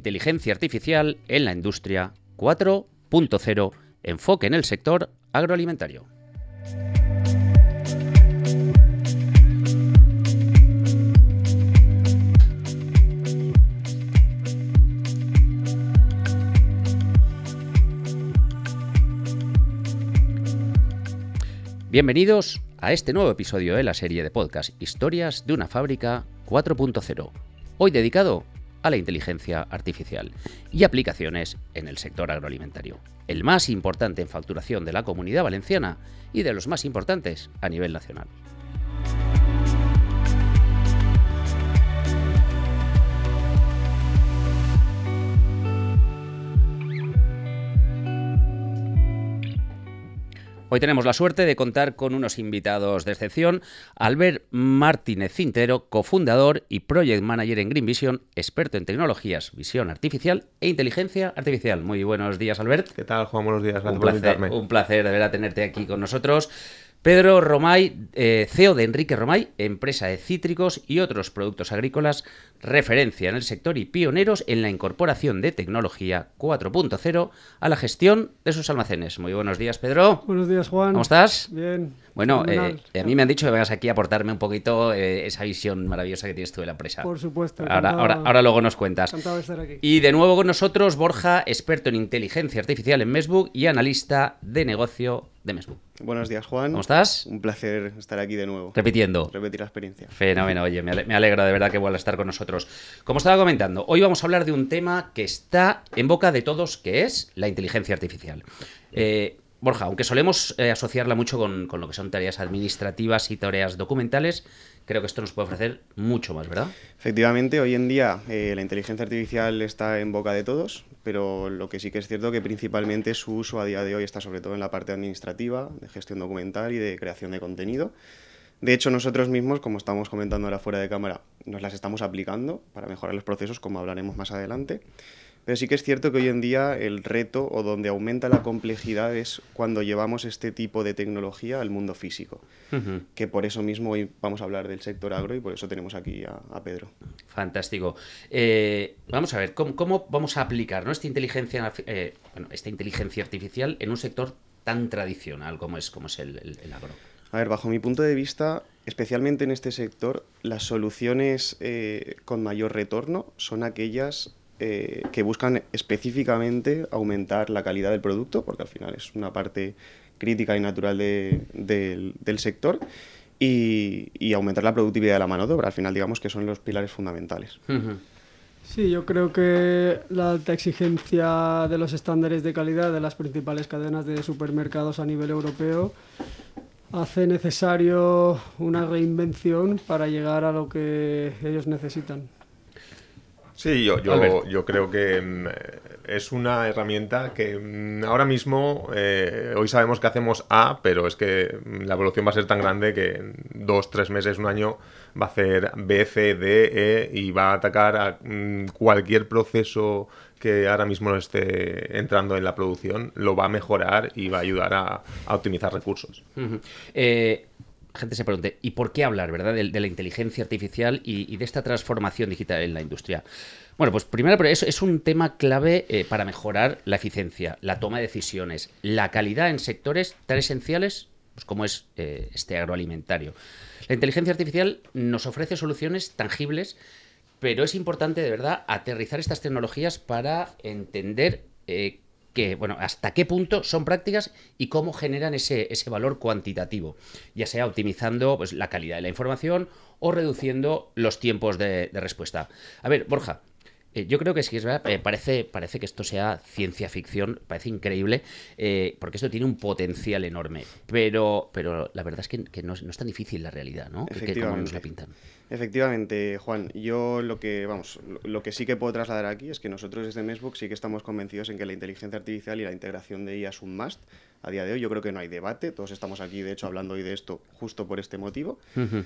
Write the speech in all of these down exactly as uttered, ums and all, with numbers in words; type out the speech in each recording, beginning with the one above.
Inteligencia artificial en la industria cuatro punto cero, enfoque en el sector agroalimentario. Bienvenidos a este nuevo episodio de la serie de podcast Historias de una fábrica cuatro punto cero, hoy dedicado a la inteligencia artificial y aplicaciones en el sector agroalimentario, el más importante en facturación de la Comunidad Valenciana y de los más importantes a nivel nacional. Hoy tenemos la suerte de contar con unos invitados de excepción: Albert Martínez Cintero, cofundador y project manager en Green Vision, experto en tecnologías, visión artificial e inteligencia artificial. Muy buenos días, Albert. ¿Qué tal, Juan? Buenos días, gracias un por placer, invitarme. Un placer de verdad tenerte aquí con nosotros. Pedro Romay, eh, C E O de Enrique Romay, empresa de cítricos y otros productos agrícolas, referencia en el sector y pioneros en la incorporación de tecnología cuatro punto cero a la gestión de sus almacenes. Muy buenos días, Pedro. Buenos días, Juan. ¿Cómo estás? Bien. Bueno, eh, a mí me han dicho que vengas aquí a aportarme un poquito eh, esa visión maravillosa que tienes tú de la empresa. Por supuesto. Ahora, ahora, ahora luego nos cuentas. Encantado de estar aquí. Y de nuevo con nosotros Borja, experto en inteligencia artificial en Messbook y analista de negocio de Messbook. Buenos días, Juan. ¿Cómo estás? Un placer estar aquí de nuevo. Repitiendo. Repetir la experiencia. Fenómeno, oye, me alegra de verdad que vuelva a estar con nosotros. Como estaba comentando, hoy vamos a hablar de un tema que está en boca de todos, que es la inteligencia artificial. Eh, Borja, aunque solemos eh, asociarla mucho con, con lo que son tareas administrativas y tareas documentales, creo que esto nos puede ofrecer mucho más, ¿verdad? Efectivamente, hoy en día eh, la inteligencia artificial está en boca de todos, pero lo que sí que es cierto que principalmente su uso a día de hoy está sobre todo en la parte administrativa, de gestión documental y de creación de contenido. De hecho, nosotros mismos, como estamos comentando ahora fuera de cámara, nos las estamos aplicando para mejorar los procesos, como hablaremos más adelante. Pero sí que es cierto que hoy en día el reto o donde aumenta la complejidad es cuando llevamos este tipo de tecnología al mundo físico, uh-huh. que por eso mismo hoy vamos a hablar del sector agro y por eso tenemos aquí a, a Pedro. Fantástico. Eh, vamos a ver, ¿cómo, cómo vamos a aplicar, ¿no? esta, inteligencia, eh, bueno, esta inteligencia artificial en un sector tan tradicional como es, como es el, el, el agro? A ver, bajo mi punto de vista, especialmente en este sector, las soluciones eh, con mayor retorno son aquellas Eh, que buscan específicamente aumentar la calidad del producto, porque al final es una parte crítica y natural de, de, del sector, y, y aumentar la productividad de la mano de obra. Al final, digamos que son los pilares fundamentales. Uh-huh. Sí, yo creo que la alta exigencia de los estándares de calidad de las principales cadenas de supermercados a nivel europeo hace necesario una reinvención para llegar a lo que ellos necesitan. Sí, yo, yo, yo creo que mm, es una herramienta que mm, ahora mismo, eh, hoy sabemos que hacemos A, pero es que mm, la evolución va a ser tan grande que en dos, tres meses, un año, va a hacer B, C, D, E y va a atacar a mm, cualquier proceso que ahora mismo esté entrando en la producción, lo va a mejorar y va a ayudar a, a optimizar recursos. Uh-huh. Eh... La gente se pregunte, ¿y por qué hablar, verdad, de, de la inteligencia artificial y, y de esta transformación digital en la industria? Bueno, pues primero, pero es, es un tema clave eh, para mejorar la eficiencia, la toma de decisiones, la calidad en sectores tan esenciales pues, como es eh, este agroalimentario. La inteligencia artificial nos ofrece soluciones tangibles, pero es importante, de verdad, aterrizar estas tecnologías para entender eh, que, bueno, hasta qué punto son prácticas y cómo generan ese, ese valor cuantitativo, ya sea optimizando pues, la calidad de la información o reduciendo los tiempos de, de respuesta. A ver, Borja, eh, yo creo que sí es verdad, eh, parece, parece que esto sea ciencia ficción, parece increíble, eh, porque esto tiene un potencial enorme, pero, pero la verdad es que, que no, es, no es tan difícil la realidad, ¿no? Que como nos la pintan. Efectivamente, Juan. Yo lo que, vamos, lo que sí que puedo trasladar aquí es que nosotros desde Messbook sí que estamos convencidos en que la inteligencia artificial y la integración de I A es un must. A día de hoy yo creo que no hay debate, todos estamos aquí de hecho hablando hoy de esto justo por este motivo. Uh-huh.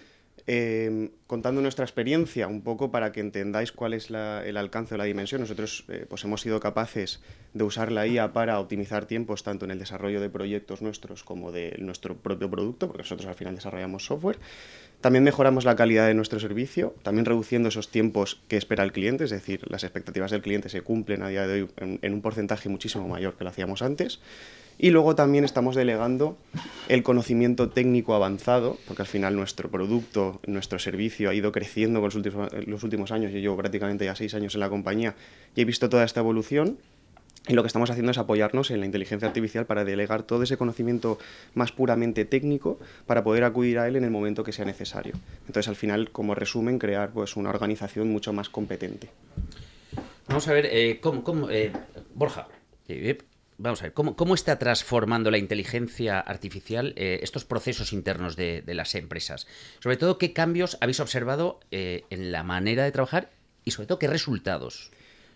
Eh, contando nuestra experiencia, un poco para que entendáis cuál es la, el alcance o la dimensión, nosotros eh, pues hemos sido capaces de usar la I A para optimizar tiempos tanto en el desarrollo de proyectos nuestros como de nuestro propio producto, porque nosotros al final desarrollamos software. También mejoramos la calidad de nuestro servicio, también reduciendo esos tiempos que espera el cliente, es decir, las expectativas del cliente se cumplen a día de hoy en, en un porcentaje muchísimo mayor que lo hacíamos antes. Y luego también estamos delegando el conocimiento técnico avanzado, porque al final nuestro producto, nuestro servicio ha ido creciendo con los últimos, los últimos años. Yo llevo prácticamente ya seis años en la compañía y he visto toda esta evolución. Y lo que estamos haciendo es apoyarnos en la inteligencia artificial para delegar todo ese conocimiento más puramente técnico para poder acudir a él en el momento que sea necesario. Entonces, al final, como resumen, crear pues, una organización mucho más competente. Vamos a ver, eh, ¿cómo, cómo, eh, Borja, eh, vamos a ver, ¿cómo, cómo está transformando la inteligencia artificial eh, estos procesos internos de, de las empresas? Sobre todo, ¿qué cambios habéis observado eh, en la manera de trabajar y, sobre todo, qué resultados?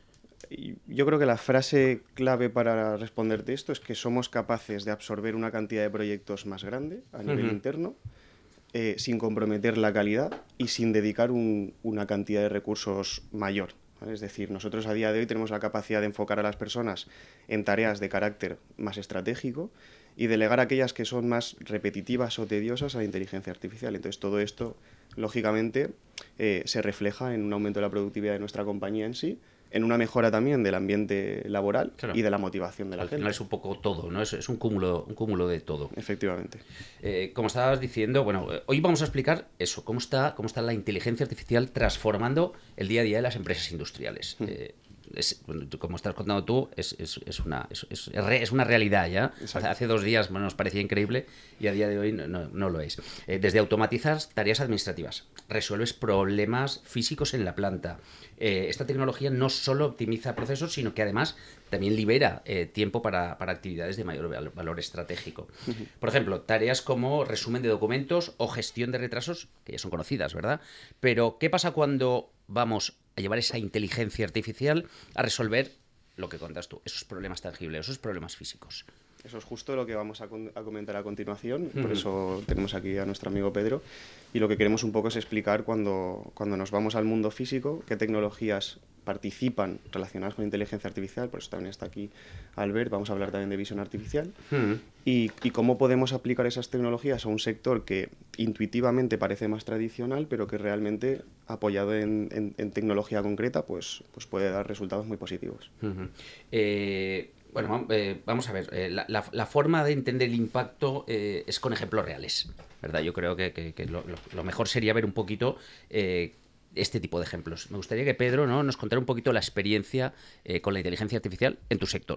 Yo creo que la frase clave para responderte esto es que somos capaces de absorber una cantidad de proyectos más grande a nivel uh-huh. interno, eh, sin comprometer la calidad y sin dedicar un, una cantidad de recursos mayor. ¿Vale? Es decir, nosotros a día de hoy tenemos la capacidad de enfocar a las personas en tareas de carácter más estratégico y delegar aquellas que son más repetitivas o tediosas a la inteligencia artificial. Entonces, todo esto, lógicamente, eh, se refleja en un aumento de la productividad de nuestra compañía en sí, en una mejora también del ambiente laboral claro. y de la motivación de la Al gente. Al final es un poco todo, ¿no? Es, es un cúmulo, un cúmulo de todo. Efectivamente. Eh, como estabas diciendo, bueno, hoy vamos a explicar eso, cómo está, cómo está la inteligencia artificial transformando el día a día de las empresas industriales. Mm. Eh, es, como estás contando tú, es, es, es, una, es, es, es una realidad ya. Exacto. Hace dos días bueno, nos parecía increíble y a día de hoy no, no, no lo es. Eh, desde automatizar tareas administrativas, resuelves problemas físicos en la planta. Eh, esta tecnología no solo optimiza procesos, sino que además también libera eh, tiempo para, para actividades de mayor valor estratégico. Uh-huh. Por ejemplo, tareas como resumen de documentos o gestión de retrasos, que ya son conocidas, ¿verdad? Pero, ¿qué pasa cuando vamos a llevar esa inteligencia artificial a resolver lo que contas tú, esos problemas tangibles, esos problemas físicos? Eso es justo lo que vamos a, con- a comentar a continuación, uh-huh. por eso tenemos aquí a nuestro amigo Pedro, y lo que queremos un poco es explicar cuando, cuando nos vamos al mundo físico, qué tecnologías participan relacionadas con inteligencia artificial, por eso también está aquí Albert, vamos a hablar también de visión artificial, uh-huh. y, y cómo podemos aplicar esas tecnologías a un sector que intuitivamente parece más tradicional, pero que realmente, apoyado en, en, en tecnología concreta, pues, pues puede dar resultados muy positivos. Uh-huh. Eh... Bueno, eh, vamos a ver, eh, la, la, la forma de entender el impacto eh, es con ejemplos reales, ¿verdad? Yo creo que, que, que lo, lo mejor sería ver un poquito eh, este tipo de ejemplos. Me gustaría que Pedro, ¿no?, nos contara un poquito la experiencia eh, con la inteligencia artificial en tu sector.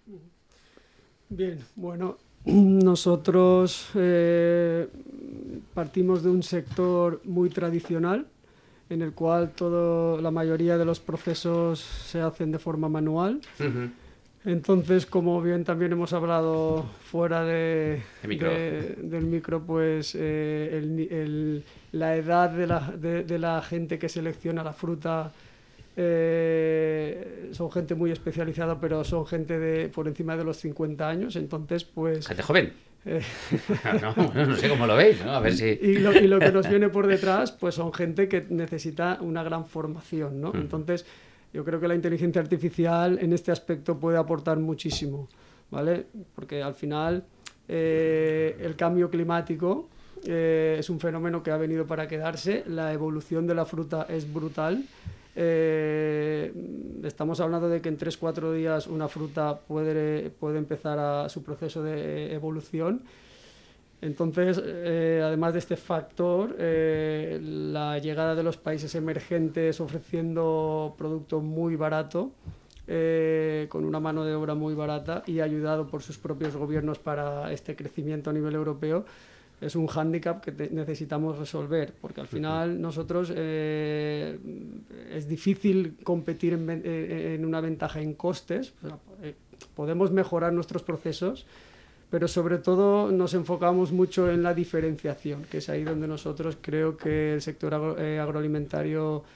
Bien, bueno, nosotros eh, partimos de un sector muy tradicional, en el cual todo, la mayoría de los procesos se hacen de forma manual. Uh-huh. Entonces, como bien también hemos hablado fuera de, el micro. de, del micro, pues eh, el, el, la edad de la, de, de la gente que selecciona la fruta eh, son gente muy especializada, pero son gente de por encima de los cincuenta años. Entonces, pues... ¿Gente joven? Eh, no, no sé cómo lo veis, ¿no? A ver si... y, lo, y lo que nos viene por detrás, pues son gente que necesita una gran formación, ¿no? Uh-huh. Entonces... Yo creo que la inteligencia artificial en este aspecto puede aportar muchísimo, ¿vale? Porque al final eh, el cambio climático eh, es un fenómeno que ha venido para quedarse, la evolución de la fruta es brutal. Eh, estamos hablando de que en tres cuatro días una fruta puede, puede empezar a su proceso de evolución. Entonces, eh, además de este factor, eh, la llegada de los países emergentes ofreciendo producto muy barato, eh, con una mano de obra muy barata y ayudado por sus propios gobiernos para este crecimiento a nivel europeo, es un hándicap que te, necesitamos resolver, porque al final nosotros eh, es difícil competir en, en una ventaja en costes. O sea, eh, podemos mejorar nuestros procesos, pero sobre todo nos enfocamos mucho en la diferenciación, que es ahí donde nosotros creo que el sector agro, eh, agroalimentario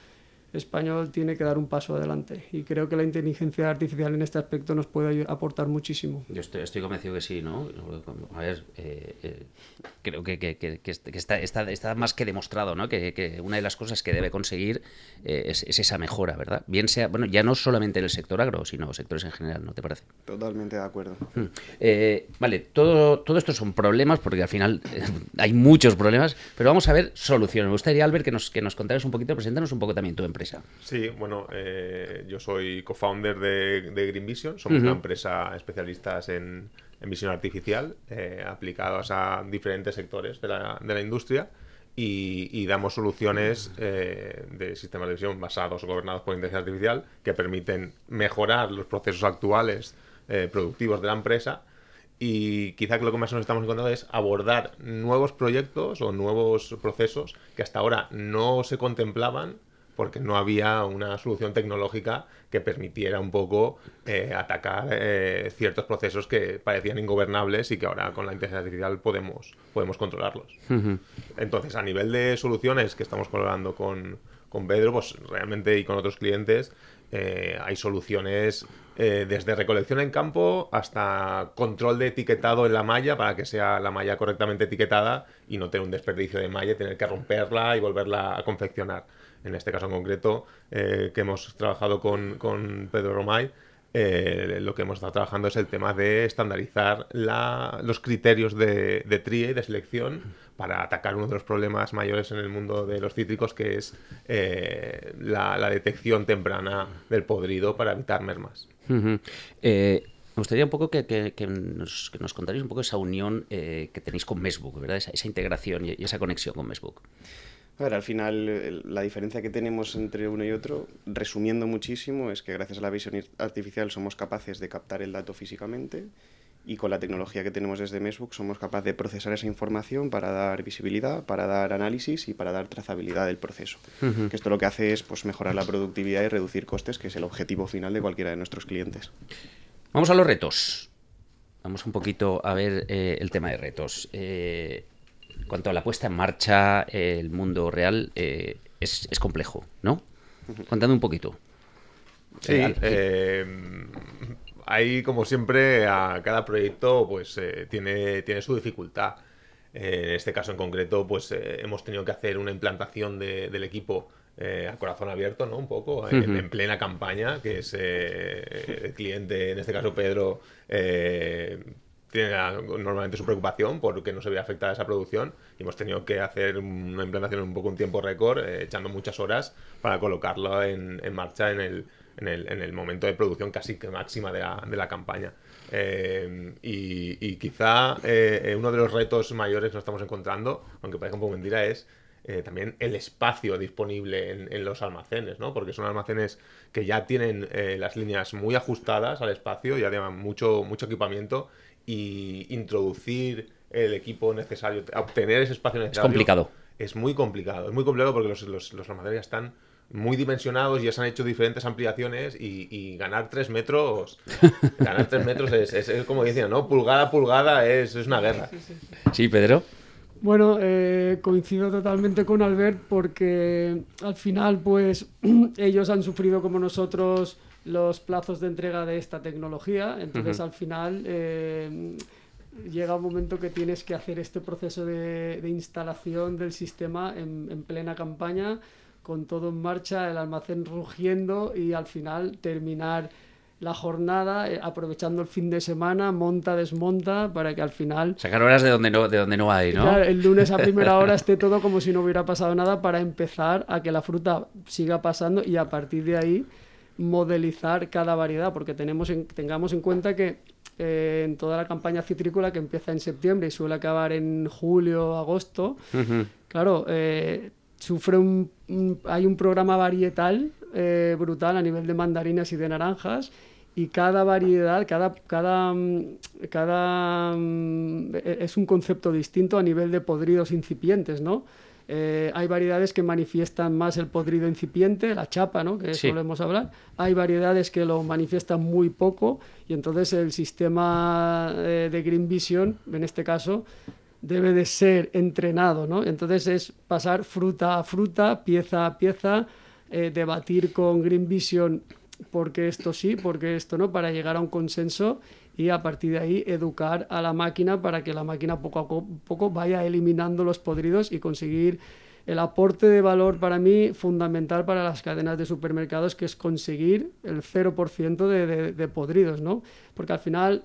español tiene que dar un paso adelante y creo que la inteligencia artificial en este aspecto nos puede aportar muchísimo. Yo estoy, estoy convencido que sí, ¿no? A ver, eh, eh, creo que, que, que, que está, está, está más que demostrado, ¿no? Que, que una de las cosas que debe conseguir eh, es, es esa mejora, ¿verdad? Bien sea, bueno, ya no solamente en el sector agro, sino sectores en general, ¿no te parece? Totalmente de acuerdo. Hmm. Eh, vale, todo, todo esto son problemas, porque al final eh, hay muchos problemas, pero vamos a ver soluciones. Me gustaría, Albert, que nos, que nos contaras un poquito, preséntanos un poco también tu empresa. Sí, bueno, eh, yo soy co-founder de, de Green Vision. Somos uh-huh. una empresa especialistas en, en visión artificial, eh, aplicados a diferentes sectores de la, de la industria y, y damos soluciones eh, de sistemas de visión basados o gobernados por inteligencia artificial que permiten mejorar los procesos actuales eh, productivos de la empresa. Y quizá que lo que más nos estamos encontrando es abordar nuevos proyectos o nuevos procesos que hasta ahora no se contemplaban porque no había una solución tecnológica que permitiera un poco eh, atacar eh, ciertos procesos que parecían ingobernables y que ahora con la inteligencia artificial podemos, podemos controlarlos. Uh-huh. Entonces, a nivel de soluciones que estamos colaborando con, con Pedro, pues realmente y con otros clientes, eh, hay soluciones eh, desde recolección en campo hasta control de etiquetado en la malla para que sea la malla correctamente etiquetada y no tener un desperdicio de malla y tener que romperla y volverla a confeccionar. En este caso en concreto, eh, que hemos trabajado con, con Pedro Romay, eh, lo que hemos estado trabajando es el tema de estandarizar la, los criterios de, de tría y de selección para atacar uno de los problemas mayores en el mundo de los cítricos, que es eh, la, la detección temprana del podrido para evitar mermas. Uh-huh. Eh... Me gustaría un poco que, que, que, nos, que nos contaréis un poco esa unión eh, que tenéis con Meshbook, ¿verdad? Esa, esa integración y, y esa conexión con Meshbook. A ver, al final la diferencia que tenemos entre uno y otro, resumiendo muchísimo, es que gracias a la visión artificial somos capaces de captar el dato físicamente y con la tecnología que tenemos desde Meshbook somos capaces de procesar esa información para dar visibilidad, para dar análisis y para dar trazabilidad del proceso. Uh-huh. Que esto lo que hace es pues, mejorar la productividad y reducir costes, que es el objetivo final de cualquiera de nuestros clientes. Vamos a los retos. Vamos un poquito a ver eh, el tema de retos. Eh, en cuanto a la puesta en marcha, eh, el mundo real eh, es, es complejo, ¿no? Contadme un poquito. Sí, eh, eh, hay como siempre a cada proyecto pues eh, tiene, tiene su dificultad. Eh, en este caso en concreto pues eh, hemos tenido que hacer una implantación de, del equipo Eh, a corazón abierto, ¿no? Un poco, en, uh-huh. en plena campaña, que es eh, el cliente, en este caso Pedro, eh, tiene normalmente su preocupación porque no se veía afectada esa producción y hemos tenido que hacer una implantación en un poco un tiempo récord, eh, echando muchas horas para colocarlo en, en marcha en el, en, el, en el momento de producción casi que máxima de la, de la campaña. Eh, y, y quizá eh, uno de los retos mayores que nos estamos encontrando, aunque parezca un poco mentira, es Eh, también el espacio disponible en, en los almacenes, ¿no? Porque son almacenes que ya tienen eh, las líneas muy ajustadas al espacio, ya tienen mucho, mucho equipamiento y introducir el equipo necesario, obtener ese espacio necesario... Es complicado. Es muy complicado, es muy complicado porque los, los, los almacenes ya están muy dimensionados, ya se han hecho diferentes ampliaciones y, y ganar tres metros, ganar tres metros es, es, es como decían, ¿no? Pulgada a pulgada es, es una guerra. Sí, sí, sí. Sí, Pedro. Bueno, eh, coincido totalmente con Albert porque al final pues ellos han sufrido como nosotros los plazos de entrega de esta tecnología, entonces uh-huh. al final eh, llega un momento que tienes que hacer este proceso de, de instalación del sistema en, en plena campaña, con todo en marcha, el almacén rugiendo y al final terminar la jornada, eh, aprovechando el fin de semana, monta, desmonta, para que al final... Sacar horas de donde no, de donde no hay, ¿no? Claro, el lunes a primera hora esté todo como si no hubiera pasado nada para empezar a que la fruta siga pasando y a partir de ahí modelizar cada variedad, porque tenemos en, tengamos en cuenta que eh, en toda la campaña citrícola que empieza en septiembre y suele acabar en julio, agosto, uh-huh. claro, eh, sufre un, un... hay un programa varietal eh, brutal a nivel de mandarinas y de naranjas. Y cada variedad, cada, cada, cada es un concepto distinto a nivel de podridos incipientes, ¿no? Eh, hay variedades que manifiestan más el podrido incipiente, la chapa, ¿no? Que sí. solemos hablar. Hay variedades que lo manifiestan muy poco y entonces el sistema eh, de Green Vision, en este caso, debe de ser entrenado, ¿no? Entonces es pasar fruta a fruta, pieza a pieza, eh, debatir con Green Vision por qué esto sí, por qué esto no, para llegar a un consenso y a partir de ahí educar a la máquina para que la máquina poco a poco vaya eliminando los podridos y conseguir el aporte de valor para mí fundamental para las cadenas de supermercados, que es conseguir el cero por ciento de, de, de podridos, ¿no? Porque al final,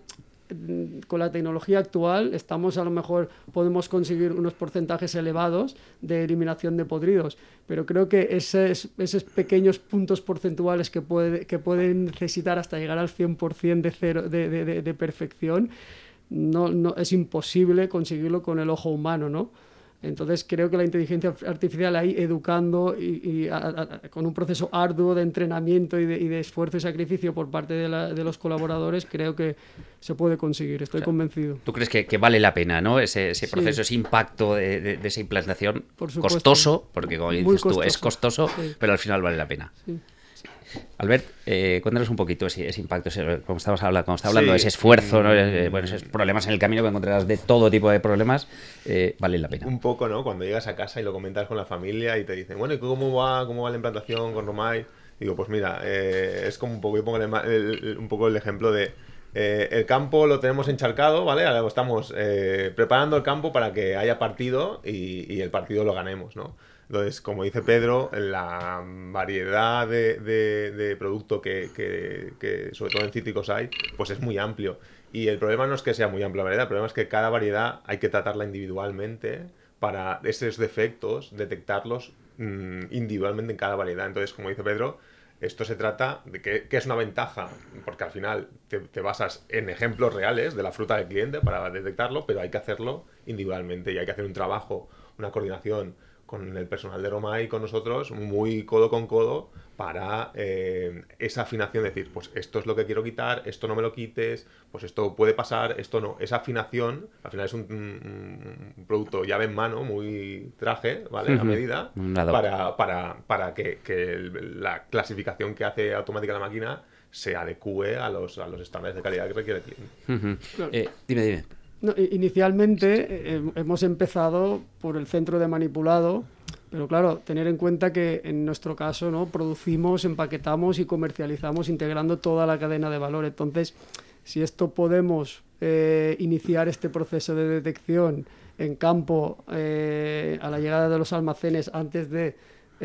con la tecnología actual, estamos a lo mejor podemos conseguir unos porcentajes elevados de eliminación de podridos, pero creo que esos, esos pequeños puntos porcentuales que, puede, que pueden necesitar hasta llegar al cien por ciento de, cero, de, de, de perfección, no, no, es imposible conseguirlo con el ojo humano, ¿no? Entonces creo que la inteligencia artificial ahí educando y, y a, a, con un proceso arduo de entrenamiento y de, y de esfuerzo y sacrificio por parte de, la, de los colaboradores, creo que se puede conseguir, estoy o sea, convencido. ¿Tú crees que, que vale la pena, ¿no? ese, ese proceso, sí. ese impacto de, de, de esa implantación? Costoso, porque como dices tú, es costoso, sí. pero al final vale la pena. Sí. Albert, eh, cuéntanos un poquito ese, ese impacto, ese, como estabas hablando, como está hablando sí. ese esfuerzo, ¿no? eh, bueno, esos problemas en el camino que encontrarás de todo tipo de problemas, eh, vale la pena. Un poco, ¿no? Cuando llegas a casa y lo comentas con la familia y te dicen, bueno, ¿y cómo va, cómo va la implantación con Romai? Digo, pues mira, eh, es como un poco, yo pongo el, el, un poco el ejemplo de eh, el campo lo tenemos encharcado, ¿vale? Ahora estamos eh, preparando el campo para que haya partido y, y el partido lo ganemos, ¿no? Entonces, como dice Pedro, la variedad de, de, de producto que, que, que sobre todo en cítricos hay, pues es muy amplio. Y el problema no es que sea muy amplia la variedad, el problema es que cada variedad hay que tratarla individualmente para esos defectos, detectarlos mmm, individualmente en cada variedad. Entonces, como dice Pedro, esto se trata de que, que es una ventaja, porque al final te, te basas en ejemplos reales de la fruta del cliente para detectarlo, pero hay que hacerlo individualmente y hay que hacer un trabajo, una coordinación con el personal de Romai y con nosotros, muy codo con codo, para eh, esa afinación, decir, pues esto es lo que quiero quitar, esto no me lo quites, pues esto puede pasar, esto no. Esa afinación, al final es un, un, un producto llave en mano, muy traje, ¿vale? Uh-huh. A medida, para, para, para que, que el, la clasificación que hace automática la máquina se adecue a los, a los estándares de calidad que requiere el cliente. Uh-huh. Claro. eh, dime, dime. No, inicialmente eh, hemos empezado por el centro de manipulado, pero claro, tener en cuenta que en nuestro caso, ¿no?, producimos, empaquetamos y comercializamos integrando toda la cadena de valor. Entonces, si esto podemos eh, iniciar este proceso de detección en campo eh, a la llegada de los almacenes antes de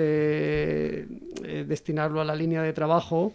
eh, eh, destinarlo a la línea de trabajo,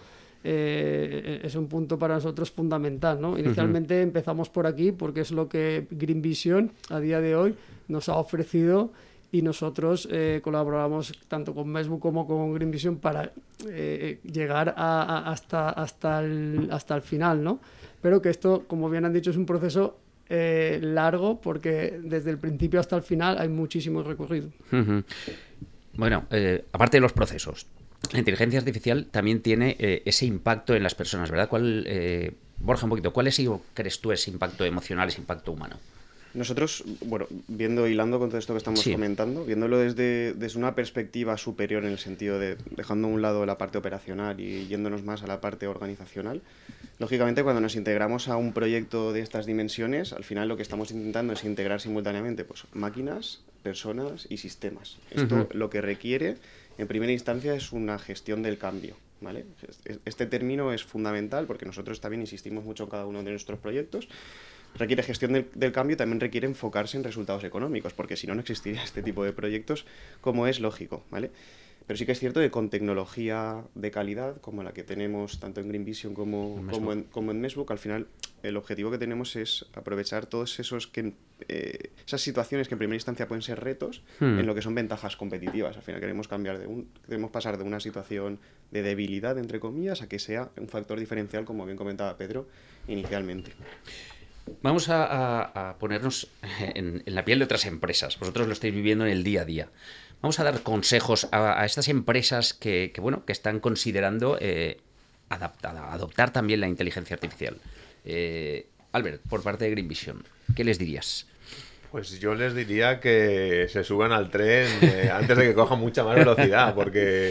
Eh, es un punto para nosotros fundamental, ¿no? Inicialmente uh-huh. empezamos por aquí porque es lo que Green Vision a día de hoy nos ha ofrecido y nosotros eh, colaboramos tanto con Mesbu como con Green Vision para eh, llegar a, a, hasta, hasta, el, hasta el final, ¿no? Pero que esto, como bien han dicho, es un proceso eh, largo porque desde el principio hasta el final hay muchísimo recorrido. Uh-huh. Bueno, eh, aparte de los procesos, la inteligencia artificial también tiene eh, ese impacto en las personas, ¿verdad? ¿Cuál, eh, Borja, un poquito, ¿cuál es, crees tú, ese impacto emocional, ese impacto humano? Nosotros, bueno, viendo, hilando con todo esto que estamos sí. comentando, viéndolo desde, desde una perspectiva superior en el sentido de dejando a un lado la parte operacional y yéndonos más a la parte organizacional, lógicamente cuando nos integramos a un proyecto de estas dimensiones, al final lo que estamos intentando es integrar simultáneamente pues, máquinas, personas y sistemas. Esto uh-huh. lo que requiere, en primera instancia, es una gestión del cambio, ¿vale? Este término es fundamental porque nosotros también insistimos mucho en cada uno de nuestros proyectos. Requiere gestión del, del cambio, también requiere enfocarse en resultados económicos, porque si no, no existiría este tipo de proyectos, como es lógico, ¿vale? Pero sí que es cierto que con tecnología de calidad, como la que tenemos tanto en Green Vision como, en, como en, como en Mesbu, al final el objetivo que tenemos es aprovechar todos esos que, eh, esas situaciones que en primera instancia pueden ser retos, hmm. en lo que son ventajas competitivas. Al final queremos cambiar de un, queremos pasar de una situación de debilidad, entre comillas, a que sea un factor diferencial, como bien comentaba Pedro inicialmente. Vamos a, a, a ponernos en, en la piel de otras empresas. Vosotros lo estáis viviendo en el día a día. Vamos a dar consejos a, a estas empresas que, que, bueno, que están considerando eh, adaptada, adoptar también la inteligencia artificial. Eh, Albert, por parte de Green Vision, ¿qué les dirías? Pues yo les diría que se suban al tren eh, antes de que coja mucha más velocidad, porque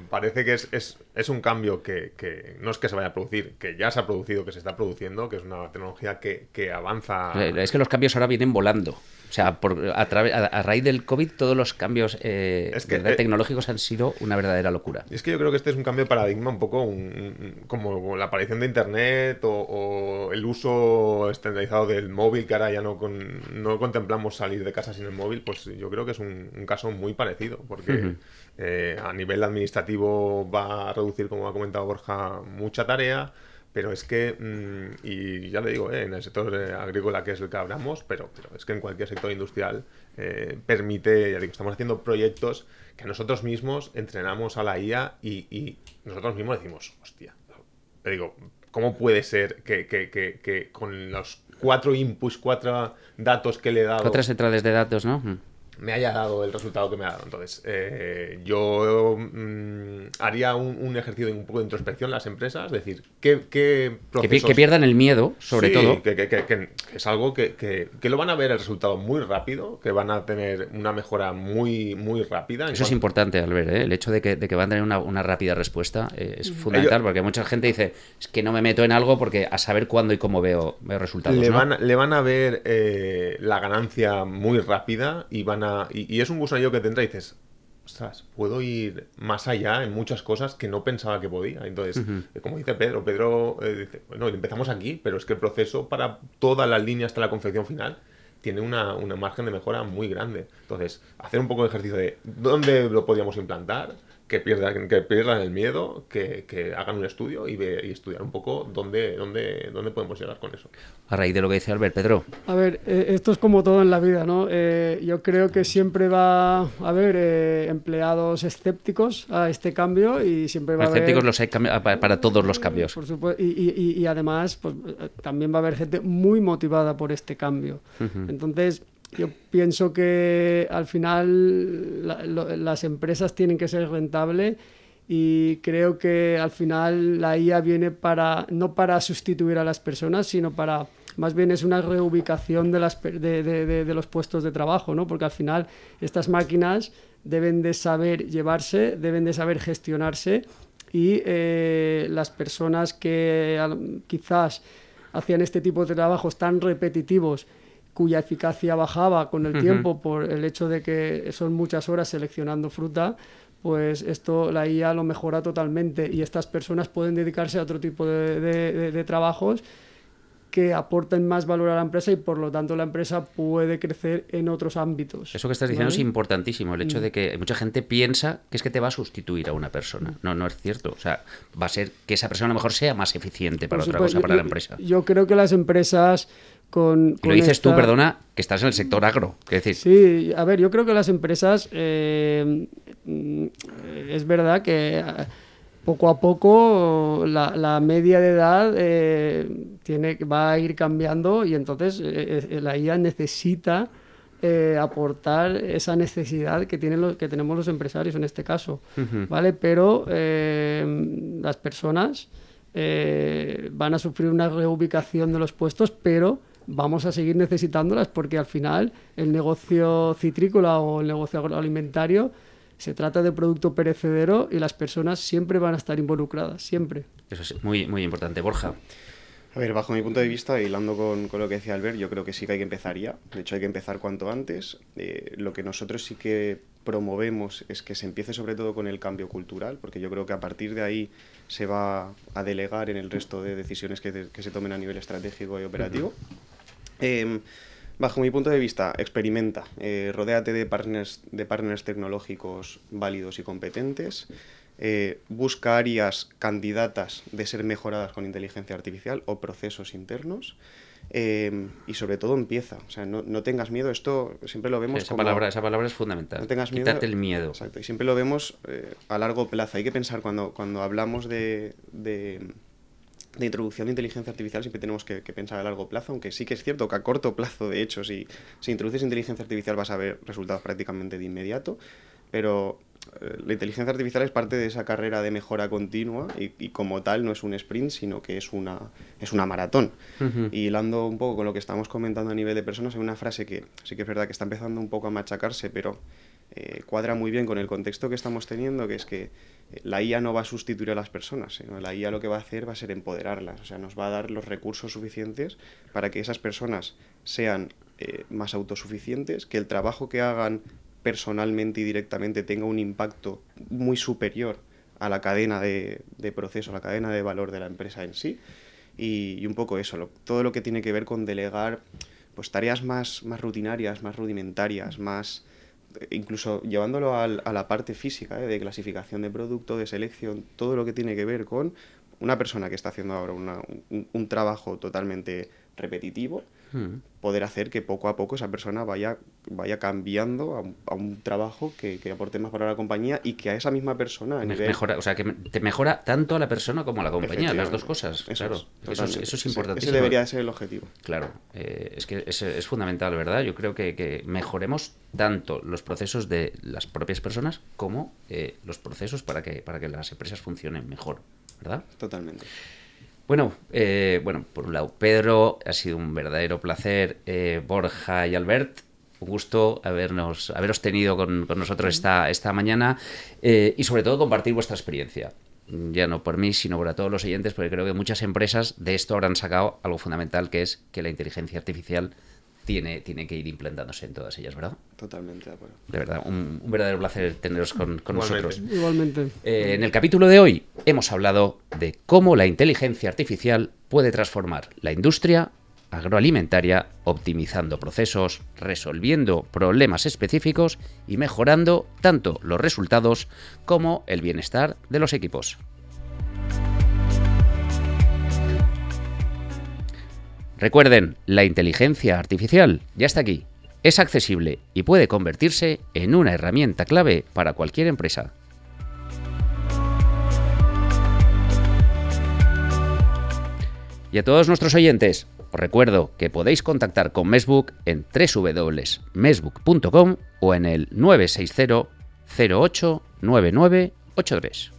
parece que es, es, es un cambio que, que no es que se vaya a producir, que ya se ha producido, que se está produciendo, que es una tecnología que, que avanza. Es que los cambios ahora vienen volando. O sea, por, a, través, a, a raíz del COVID todos los cambios eh, es que, ¿verdad? Eh, tecnológicos han sido una verdadera locura. Es que yo creo que este es un cambio de paradigma un poco un, un, como la aparición de Internet o, o el uso estandarizado del móvil, que ahora ya no, con, no contemplamos salir de casa sin el móvil. Pues yo creo que es un, un caso muy parecido, porque uh-huh. eh, a nivel administrativo va a reducir, como ha comentado Borja, mucha tarea. Pero es que, mmm, y ya le digo, eh, en el sector eh, agrícola, que es el que hablamos, pero, pero es que en cualquier sector industrial eh, permite, ya digo, estamos haciendo proyectos que nosotros mismos entrenamos a la I A y, y nosotros mismos decimos, hostia, le digo, ¿cómo puede ser que, que, que, que con los cuatro inputs, cuatro datos que le he dado... Cuatro entradas de datos, ¿no? me haya dado el resultado que me ha dado. Entonces, eh, yo mmm, haría un, un ejercicio de un poco de introspección en las empresas, es decir, ¿qué, qué procesos... Que, que pierdan el miedo, sobre sí, todo. Que, que, que, que es algo que, que, que lo van a ver el resultado muy rápido, que van a tener una mejora muy, muy rápida. Eso cuanto... es importante, Albert, ¿eh? El hecho de que, de que van a tener una, una rápida respuesta eh, es fundamental, Ellos... porque mucha gente dice, es que no me meto en algo porque a saber cuándo y cómo veo, veo resultados. Le, ¿no? van, le van a ver eh, la ganancia muy rápida y van a Y, y es un gusanillo que te entra y dices, ostras, puedo ir más allá en muchas cosas que no pensaba que podía. Entonces, uh-huh. como dice Pedro, Pedro eh, dice, bueno, empezamos aquí, pero es que el proceso para toda la línea hasta la confección final tiene una, una margen de mejora muy grande. Entonces, hacer un poco de ejercicio de dónde lo podíamos implantar, que pierdan, que pierdan el miedo, que, que hagan un estudio y, ve, y estudiar un poco dónde, dónde, dónde podemos llegar con eso. A raíz de lo que dice Albert, Pedro. A ver, eh, esto es como todo en la vida, ¿no? Eh, yo creo que siempre va a haber eh, empleados escépticos a este cambio y siempre va a haber... Escépticos los hay para todos los cambios. Por supuesto, y, y, y además pues, también va a haber gente muy motivada por este cambio. Uh-huh. Entonces... Yo pienso que al final la, lo, las empresas tienen que ser rentables y creo que al final la I A viene para no para sustituir a las personas, sino para, más bien es una reubicación de, las, de, de, de, de los puestos de trabajo, ¿no? Porque al final estas máquinas deben de saber llevarse, deben de saber gestionarse y eh, las personas que quizás hacían este tipo de trabajos tan repetitivos cuya eficacia bajaba con el uh-huh. tiempo por el hecho de que son muchas horas seleccionando fruta, pues esto la I A lo mejora totalmente y estas personas pueden dedicarse a otro tipo de, de, de, de trabajos que aporten más valor a la empresa y por lo tanto la empresa puede crecer en otros ámbitos. Eso que estás diciendo, ¿vale? Es importantísimo, el hecho de que mucha gente piensa que es que te va a sustituir a una persona. No, no es cierto. O sea, va a ser que esa persona a lo mejor sea más eficiente para otra cosa, para yo, la empresa. Yo creo que las empresas con... Y lo dices esta... tú, perdona, que estás en el sector agro. ¿Qué decir? Sí, a ver, yo creo que las empresas, eh, es verdad que... Poco a poco la, la media de edad eh, tiene, va a ir cambiando y entonces eh, la I A necesita eh, aportar esa necesidad que, tienen los, que tenemos los empresarios en este caso, uh-huh. ¿vale? Pero eh, las personas eh, van a sufrir una reubicación de los puestos, pero vamos a seguir necesitándolas porque al final el negocio citrícola o el negocio agroalimentario se trata de producto perecedero y las personas siempre van a estar involucradas, siempre. Eso es muy, muy importante. Borja. A ver, bajo mi punto de vista, hilando con, con lo que decía Albert, yo creo que sí que hay que empezar ya. De hecho, hay que empezar cuanto antes. Eh, lo que nosotros sí que promovemos es que se empiece sobre todo con el cambio cultural, porque yo creo que a partir de ahí se va a delegar en el resto de decisiones que, de, que se tomen a nivel estratégico y operativo. Uh-huh. Eh, Bajo mi punto de vista, experimenta, eh, rodéate de partners, de partners tecnológicos válidos y competentes, eh, busca áreas candidatas de ser mejoradas con inteligencia artificial o procesos internos eh, y sobre todo empieza, o sea, no, no tengas miedo, esto siempre lo vemos esa como... Palabra, esa palabra es fundamental, no tengas miedo, quítate el miedo. Exacto, y siempre lo vemos eh, a largo plazo, hay que pensar cuando, cuando hablamos de... de de introducción de inteligencia artificial siempre tenemos que, que pensar a largo plazo, aunque sí que es cierto que a corto plazo, de hecho, si, si introduces inteligencia artificial vas a ver resultados prácticamente de inmediato, pero eh, la inteligencia artificial es parte de esa carrera de mejora continua y, y como tal no es un sprint, sino que es una, es una maratón. Uh-huh. Y hilando un poco con lo que estamos comentando a nivel de personas, hay una frase que sí que es verdad que está empezando un poco a machacarse, pero eh, cuadra muy bien con el contexto que estamos teniendo, que es que la I A no va a sustituir a las personas, sino la I A lo que va a hacer va a ser empoderarlas, o sea, nos va a dar los recursos suficientes para que esas personas sean eh, más autosuficientes, que el trabajo que hagan personalmente y directamente tenga un impacto muy superior a la cadena de, de proceso, a la cadena de valor de la empresa en sí, y, y un poco eso, lo, todo lo que tiene que ver con delegar pues tareas más, más rutinarias, más rudimentarias, más incluso llevándolo al, a la parte física, ¿eh? De clasificación de producto, de selección, todo lo que tiene que ver con una persona que está haciendo ahora una, un, un trabajo totalmente repetitivo, hmm. poder hacer que poco a poco esa persona vaya, vaya cambiando a un, a un trabajo que, que aporte más valor a la compañía y que a esa misma persona a Me, nivel... mejora, o sea, que te mejora tanto a la persona como a la compañía, las dos cosas. Eso claro, es, eso, es, eso es importantísimo. Ese debería de ser el objetivo. Claro, eh, es que es, es fundamental, ¿verdad? Yo creo que, que mejoremos tanto los procesos de las propias personas como eh, los procesos para que, para que las empresas funcionen mejor, ¿verdad? Totalmente. Bueno, eh, bueno, por un lado, Pedro, ha sido un verdadero placer. Eh, Borja y Albert, un gusto habernos, haberos tenido con, con nosotros esta, esta mañana eh, y sobre todo compartir vuestra experiencia. Ya no por mí, sino por todos los oyentes, porque creo que muchas empresas de esto habrán sacado algo fundamental, que es que la inteligencia artificial tiene, tiene que ir implantándose en todas ellas, ¿verdad? Totalmente de acuerdo. De verdad, un, un verdadero placer teneros con, con nosotros. Igualmente. Eh, en el capítulo de hoy hemos hablado de cómo la inteligencia artificial puede transformar la industria agroalimentaria, optimizando procesos, resolviendo problemas específicos y mejorando tanto los resultados como el bienestar de los equipos. Recuerden, la inteligencia artificial ya está aquí, es accesible y puede convertirse en una herramienta clave para cualquier empresa. Y a todos nuestros oyentes, os recuerdo que podéis contactar con Meshbook en doble u doble u doble u punto meshbook punto com o en el nueve seis cero cero ocho nueve nueve ocho tres.